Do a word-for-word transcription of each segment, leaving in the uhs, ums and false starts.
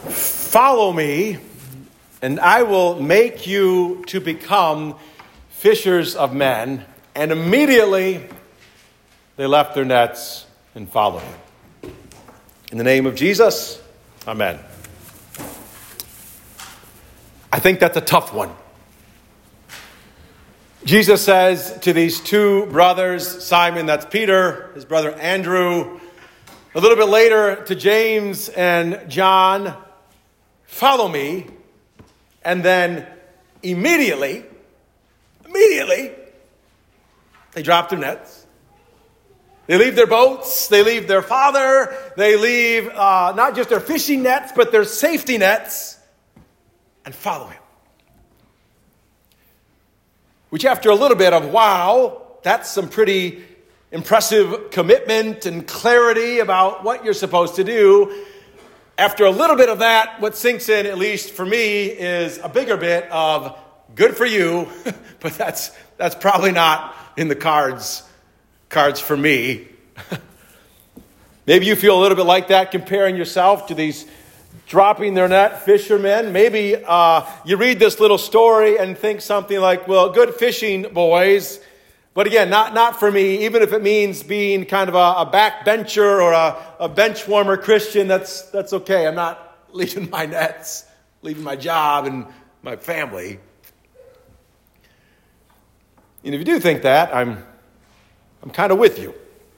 Follow me, and I will make you to become fishers of men. And immediately they left their nets and followed him. In the name of Jesus, amen. I think that's a tough one. Jesus says to these two brothers, Simon, that's Peter, his brother Andrew, a little bit later to James and John, follow me. And then immediately, immediately, they drop their nets. They leave their boats. They leave their father. They leave uh, not just their fishing nets, but their safety nets, and follow him. Which after a little bit of, wow, that's some pretty impressive commitment and clarity about what you're supposed to do. After a little bit of that, what sinks in, at least for me, is a bigger bit of good for you, but that's that's probably not in the cards, cards for me. Maybe you feel a little bit like that, comparing yourself to these dropping their net fishermen. Maybe uh, you read this little story and think something like, well, good fishing, boys. But again, not, not for me, even if it means being kind of a, a backbencher or a, a bench warmer Christian, that's, that's okay. I'm not leaving my nets, leaving my job and my family. And if you do think that, I'm, I'm kind of with you.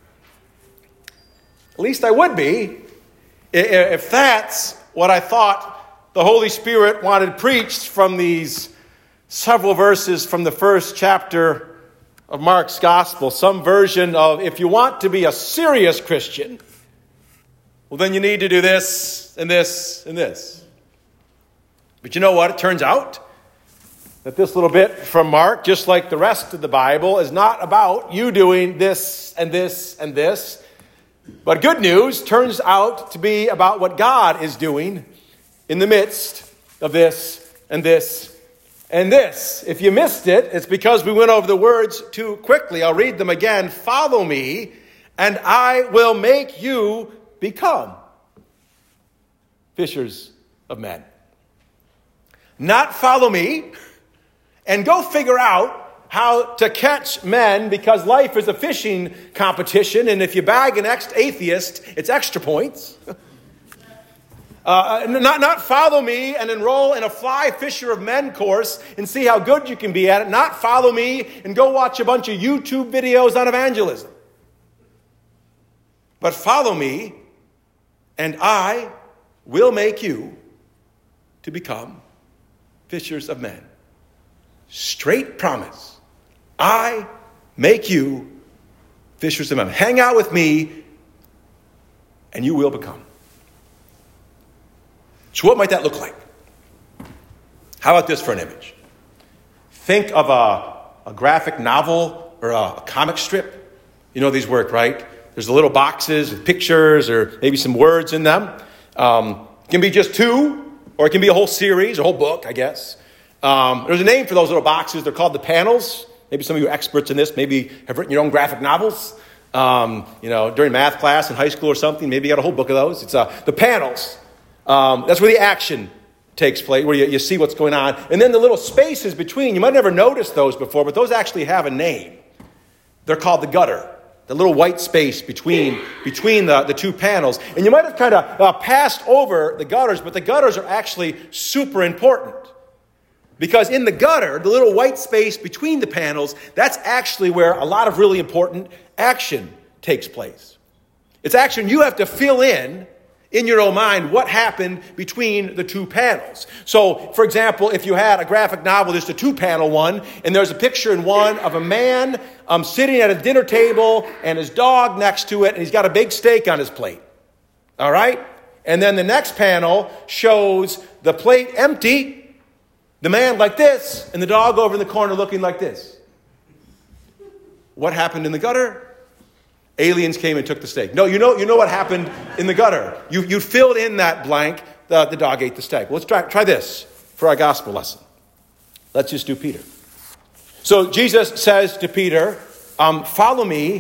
At least I would be, if that's what I thought the Holy Spirit wanted preached from these several verses from the first chapter of Mark's Gospel. Some version of, if you want to be a serious Christian, well, then you need to do this and this and this. But you know what? It turns out that this little bit from Mark, just like the rest of the Bible, is not about you doing this and this and this. But good news turns out to be about what God is doing in the midst of this and this and this. If you missed it, it's because we went over the words too quickly. I'll read them again. Follow me, and I will make you become fishers of men. Not follow me and go figure out how to catch men, because life is a fishing competition, and if you bag an ex-atheist, it's extra points. Uh, not, not follow me and enroll in a fly fisher of men course and see how good you can be at it. Not follow me and go watch a bunch of YouTube videos on evangelism. But follow me, and I will make you to become fishers of men. Straight promise. I make you fishers of men. Hang out with me, and you will become. So what might that look like? How about this for an image? Think of a, a graphic novel or a, a comic strip. You know these work, right? There's the little boxes with pictures or maybe some words in them. Um, it can be just two, or it can be a whole series, a whole book, I guess. Um, there's a name for those little boxes. They're called the panels. Maybe some of you are experts in this. Maybe have written your own graphic novels. Um, you know, during math class in high school or something. Maybe you got a whole book of those. It's uh, the panels. Um, that's where the action takes place, where you, you see what's going on. And then the little spaces between, you might never notice those before, but those actually have a name. They're called the gutter. The little white space between between the, the two panels. And you might have kind of uh, passed over the gutters, but the gutters are actually super important. Because in the gutter, the little white space between the panels, that's actually where a lot of really important action takes place. It's action you have to fill in, in your own mind, what happened between the two panels. So, for example, if you had a graphic novel, just a two-panel one, and there's a picture in one of a man um, sitting at a dinner table and his dog next to it, and he's got a big steak on his plate. All right? And then the next panel shows the plate empty, the man like this, and the dog over in the corner looking like this. What happened in the gutter? Aliens came and took the steak. No, you know you know what happened in the gutter. You you filled in that blank, the, the dog ate the steak. Well, let's try, try this for our gospel lesson. Let's just do Peter. So Jesus says to Peter, um, follow me,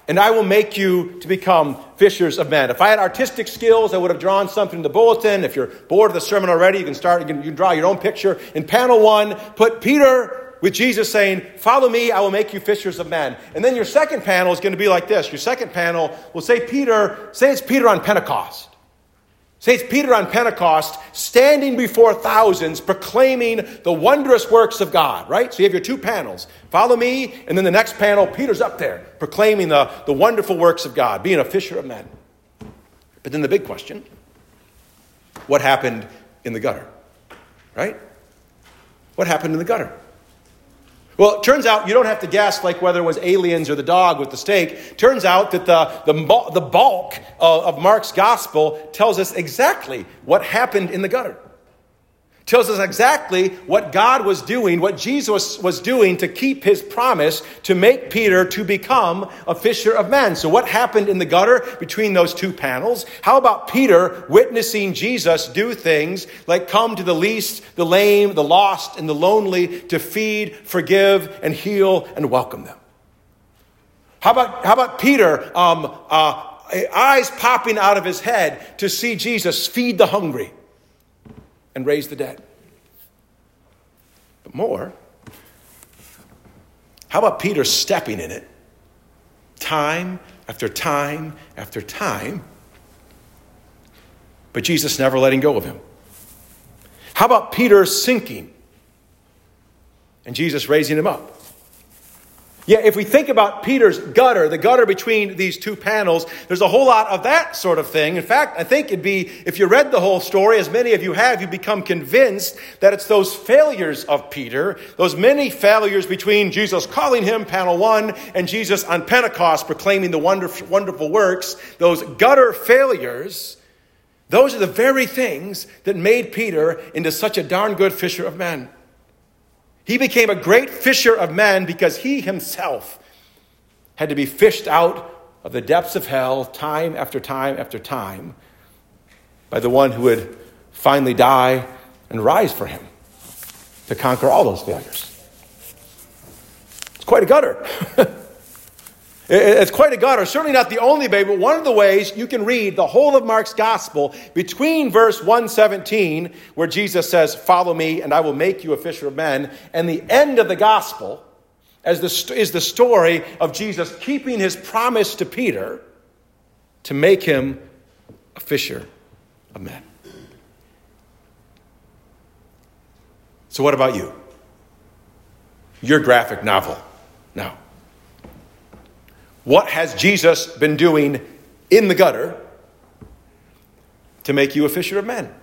and I will make you to become fishers of men. If I had artistic skills, I would have drawn something in the bulletin. If you're bored of the sermon already, you can start, you can, you can draw your own picture. In panel one, put Peter with Jesus saying, follow me, I will make you fishers of men. And then your second panel is going to be like this. Your second panel will say Peter, say it's Peter on Pentecost. Say it's Peter on Pentecost standing before thousands proclaiming the wondrous works of God, right? So you have your two panels. Follow me, and then the next panel, Peter's up there proclaiming the, the wonderful works of God, being a fisher of men. But then the big question, what happened in the gutter, right? What happened in the gutter? Well, it turns out you don't have to guess like whether it was aliens or the dog with the steak. Turns out that the, the, the bulk of, of Mark's gospel tells us exactly what happened in the gutter. Tells us exactly what God was doing, what Jesus was doing to keep his promise to make Peter to become a fisher of men. So what happened in the gutter between those two panels? How about Peter witnessing Jesus do things like come to the least, the lame, the lost, and the lonely to feed, forgive, and heal, and welcome them? How about, how about Peter, um, uh, eyes popping out of his head to see Jesus feed the hungry and raise the dead? But more, how about Peter stepping in it time after time after time, but Jesus never letting go of him? How about Peter sinking and Jesus raising him up? Yeah, if we think about Peter's gutter, the gutter between these two panels, there's a whole lot of that sort of thing. In fact, I think it'd be, if you read the whole story, as many of you have, you become convinced that it's those failures of Peter, those many failures between Jesus calling him, panel one, and Jesus on Pentecost proclaiming the wonderful, wonderful works, those gutter failures, those are the very things that made Peter into such a darn good fisher of men. He became a great fisher of men because he himself had to be fished out of the depths of hell time after time after time by the one who would finally die and rise for him to conquer all those failures. It's quite a gutter. It's quite a gutter. Certainly not the only way, but one of the ways you can read the whole of Mark's gospel between verse one seventeen, where Jesus says, follow me and I will make you a fisher of men, and the end of the gospel as the, is the story of Jesus keeping his promise to Peter to make him a fisher of men. So what about you? Your graphic novel now. What has Jesus been doing in the gutter to make you a fisher of men?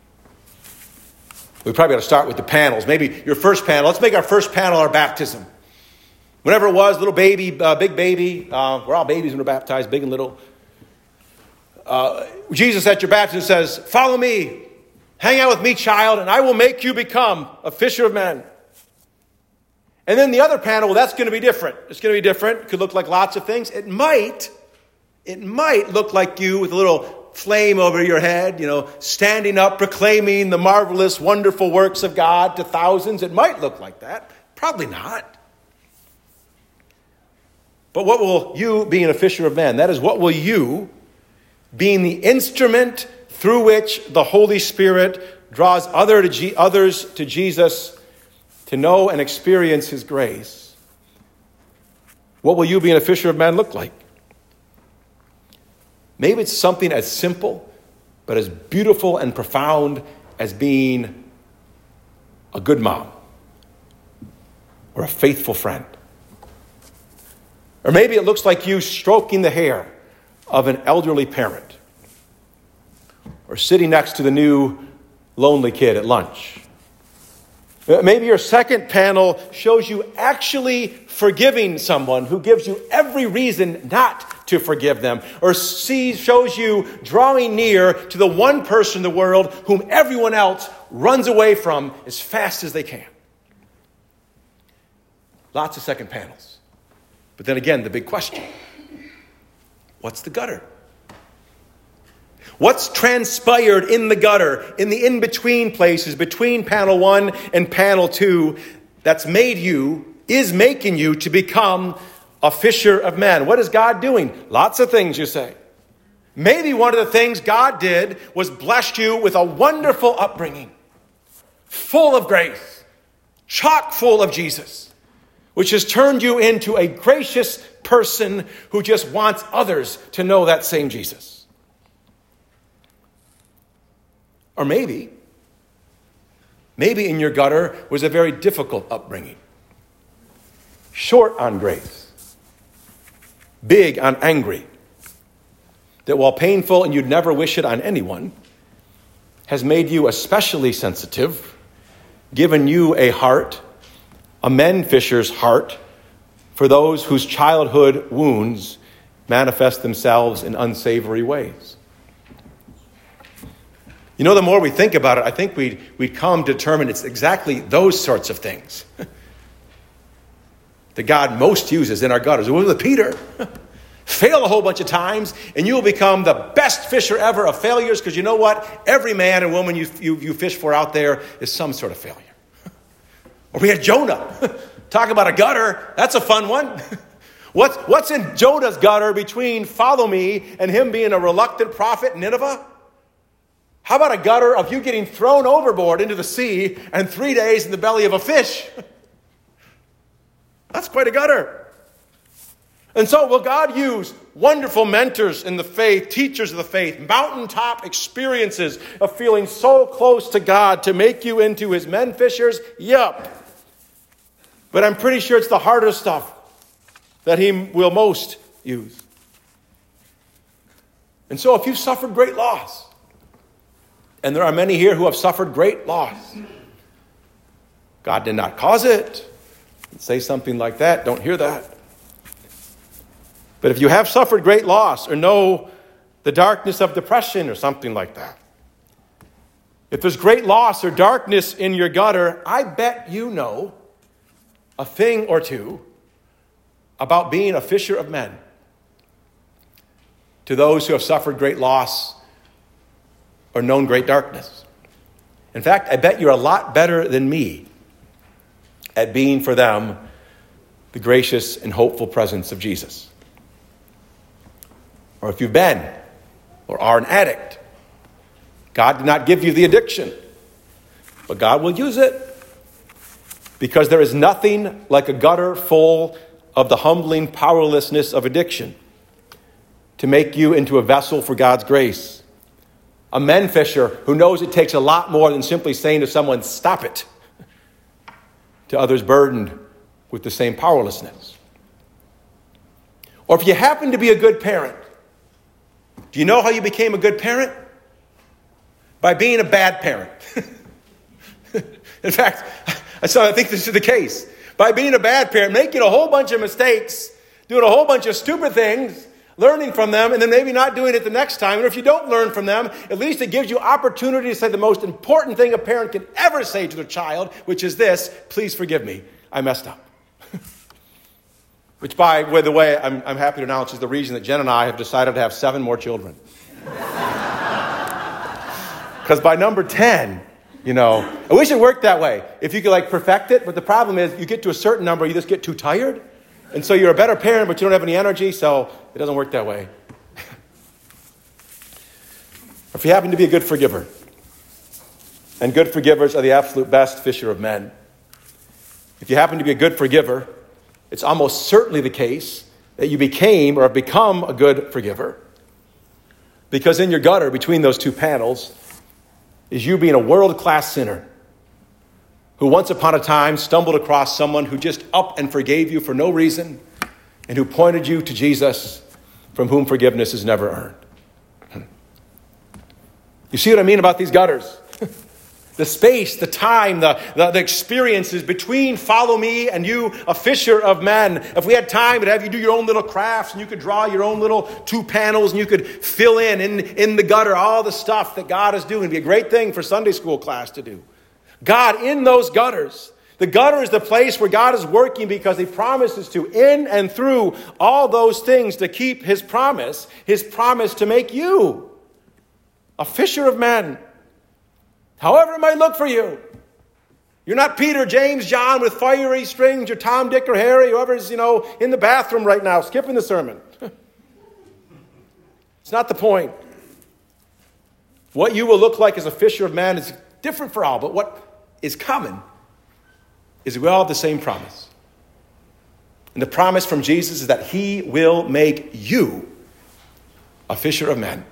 We probably got to start with the panels. Maybe your first panel. Let's make our first panel our baptism. Whenever it was, little baby, uh, big baby. Uh, we're all babies when we're baptized, big and little. Uh, Jesus at your baptism says, follow me. Hang out with me, child, and I will make you become a fisher of men. And then the other panel, well, that's going to be different. It's going to be different. It could look like lots of things. It might, it might look like you with a little flame over your head, you know, standing up, proclaiming the marvelous, wonderful works of God to thousands. It might look like that. Probably not. But what will you, being a fisher of men, that is, what will you, being the instrument through which the Holy Spirit draws other to G- others to Jesus, to know and experience his grace, what will you being a fisher of men look like? Maybe it's something as simple but as beautiful and profound as being a good mom or a faithful friend. Or maybe it looks like you stroking the hair of an elderly parent or sitting next to the new lonely kid at lunch. Maybe your second panel shows you actually forgiving someone who gives you every reason not to forgive them, or sees, shows you drawing near to the one person in the world whom everyone else runs away from as fast as they can. Lots of second panels. But then again, the big question, what's the gutter? What's transpired in the gutter, in the in-between places, between panel one and panel two, that's made you, is making you to become a fisher of men. What is God doing? Lots of things, you say. Maybe one of the things God did was bless you with a wonderful upbringing, full of grace, chock full of Jesus, which has turned you into a gracious person who just wants others to know that same Jesus. Or maybe, maybe in your gutter was a very difficult upbringing, short on grace, big on angry, that while painful and you'd never wish it on anyone, has made you especially sensitive, given you a heart, a men fisher's heart, for those whose childhood wounds manifest themselves in unsavory ways. You know, the more we think about it, I think we'd, we'd come to determine it's exactly those sorts of things that God most uses in our gutters. It was with Peter. Fail a whole bunch of times, and you will become the best fisher ever of failures, because you know what? Every man and woman you, you, you fish for out there is some sort of failure. Or we had Jonah. Talk about a gutter. That's a fun one. What's, what's in Jonah's gutter between follow me and him being a reluctant prophet in Nineveh? How about a gutter of you getting thrown overboard into the sea and three days in the belly of a fish? That's quite a gutter. And so will God use wonderful mentors in the faith, teachers of the faith, mountaintop experiences of feeling so close to God to make you into his men fishers? Yep. But I'm pretty sure it's the harder stuff that he will most use. And so if you've suffered great loss, and there are many here who have suffered great loss, God did not cause it. Say something like that. Don't hear that. But if you have suffered great loss or know the darkness of depression or something like that, if there's great loss or darkness in your gutter, I bet you know a thing or two about being a fisher of men. To those who have suffered great loss or known great darkness. In fact, I bet you're a lot better than me at being for them the gracious and hopeful presence of Jesus. Or if you've been or are an addict, God did not give you the addiction, but God will use it, because there is nothing like a gutter full of the humbling powerlessness of addiction to make you into a vessel for God's grace. A men fisher who knows it takes a lot more than simply saying to someone, stop it, to others burdened with the same powerlessness. Or if you happen to be a good parent, do you know how you became a good parent? By being a bad parent. In fact, so I think this is the case. By being a bad parent, making a whole bunch of mistakes, doing a whole bunch of stupid things, learning from them, and then maybe not doing it the next time. And if you don't learn from them, at least it gives you opportunity to say the most important thing a parent can ever say to their child, which is this: please forgive me, I messed up. Which, by the way, I'm, I'm happy to announce is the reason that Jen and I have decided to have seven more children. Because by number ten, you know, I wish it worked that way. If you could like perfect it, but the problem is you get to a certain number, you just get too tired. And so you're a better parent, but you don't have any energy, so it doesn't work that way. If you happen to be a good forgiver, and good forgivers are the absolute best fisher of men. If you happen to be a good forgiver, it's almost certainly the case that you became or have become a good forgiver. Because in your gutter, between those two panels, is you being a world-class sinner who once upon a time stumbled across someone who just up and forgave you for no reason and who pointed you to Jesus, from whom forgiveness is never earned. You see what I mean about these gutters? The space, the time, the, the, the experiences between follow me and you, a fisher of men. If we had time, we'd have you do your own little crafts and you could draw your own little two panels and you could fill in, in, in the gutter, all the stuff that God is doing. It'd be a great thing for Sunday school class to do. God in those gutters. The gutter is the place where God is working because he promises to, in and through all those things, to keep his promise, his promise to make you a fisher of men. However it might look for you. You're not Peter, James, John with fiery strings, or Tom, Dick, or Harry, whoever's, you know, in the bathroom right now, skipping the sermon. It's not the point. What you will look like as a fisher of men is different for all, but what is common is we all have the same promise. And the promise from Jesus is that he will make you a fisher of men.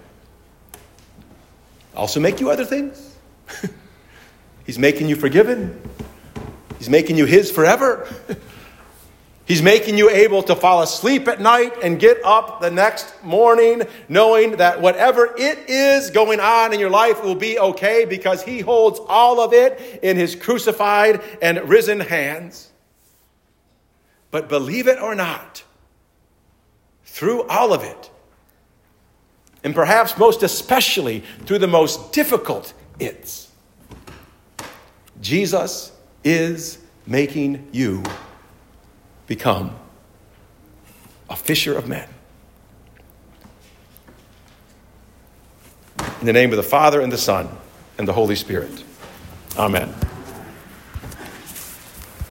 Also make you other things. He's making you forgiven. He's making you his forever. He's making you able to fall asleep at night and get up the next morning knowing that whatever it is going on in your life will be okay because he holds all of it in his crucified and risen hands. But believe it or not, through all of it, and perhaps most especially through the most difficult it's, Jesus is making you become a fisher of men. In the name of the Father, and the Son, and the Holy Spirit. Amen.